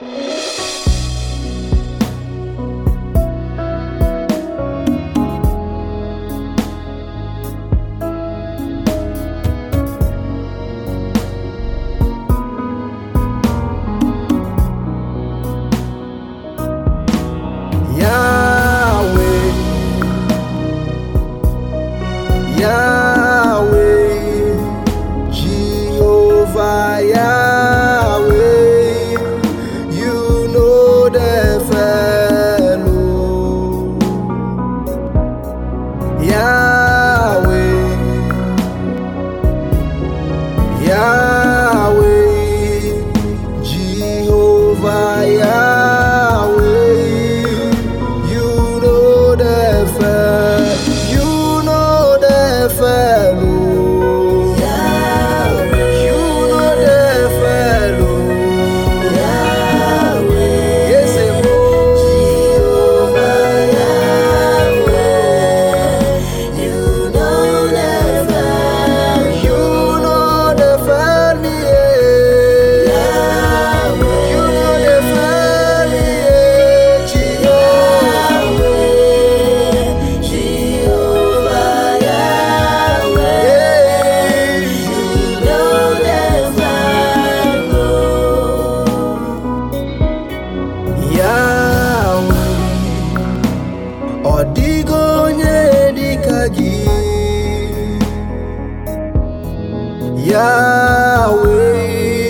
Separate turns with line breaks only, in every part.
Yahweh,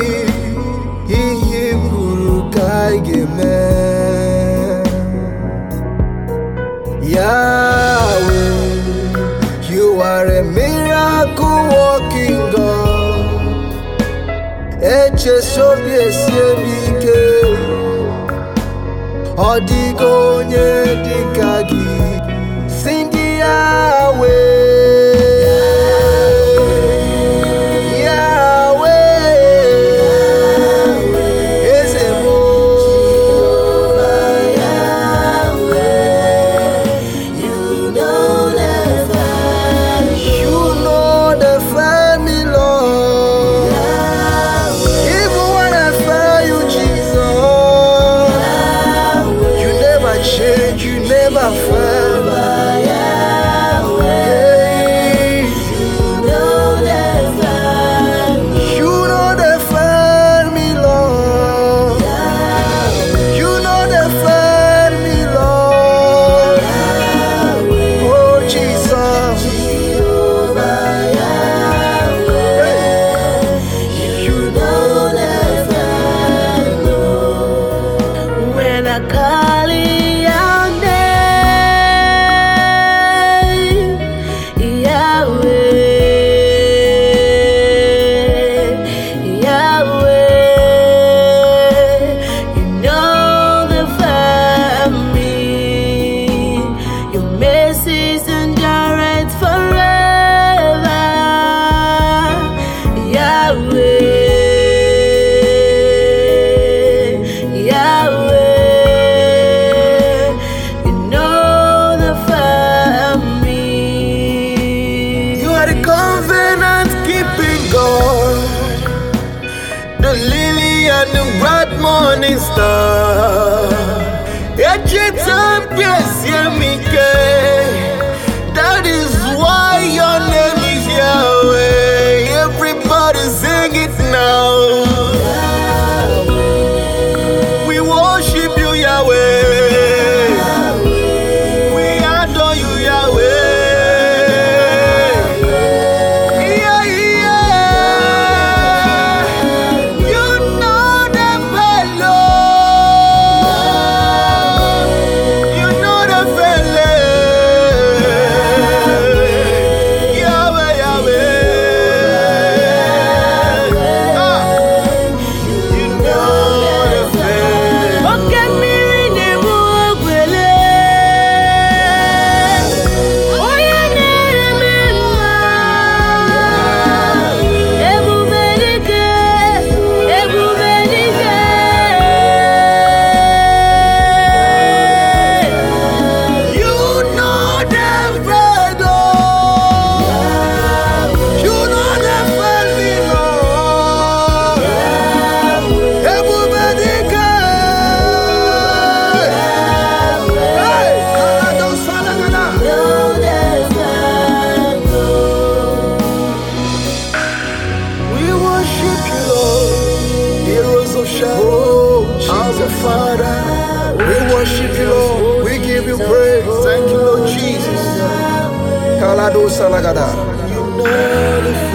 He Kurukageme. Yahweh, you are a miracle working God. Eche sobie siemike, odigonye dikagi. Sing Yahweh. You never fail. You know the fail me, Lord. You know the fail me, Lord. Oh Jesus. You know the fail.
When I call it
the lily and the bright morning star. That is why your name is Yahweh. Everybody sing it now. We worship you, Yahweh. We adore you, Yahweh.
Yeah.
Father. We worship you, Lord. We give you praise. Thank you, Lord Jesus. Kalado Salagada. You know the